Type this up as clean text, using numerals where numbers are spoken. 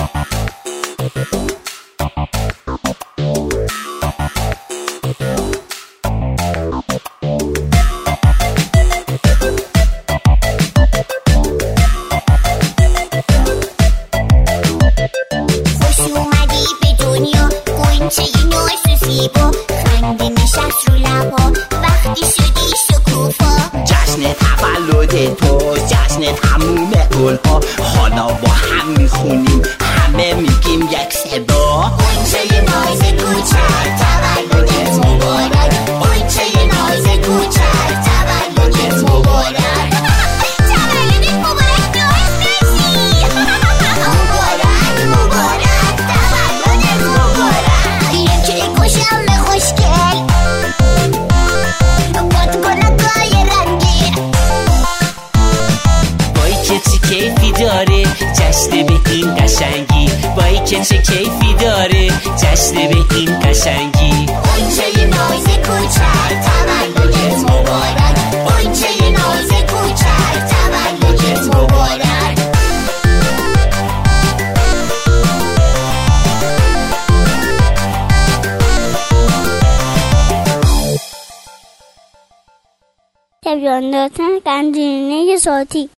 تو جشن تموم گلها، حالا با هم میخونیم همه میگیم یک صدا. قنچه ناز کوچک تولدت مبارک، قنچه ناز کوچک تولدت مبارک، تولدت مبارک ناز نشی، مبارک مبارک تولدت مبارک. یکی خوشم خوشگل باد گلکای رنگی، وای که چه کیفی داره جشن به این قشنگی، وای که چه کیفی داره جشن به این قشنگی. قنچه ناز کوچک تولدت مبارک، قنچه ناز کوچک تولدت مبارک. تبیان دادن قندیلینه صوتی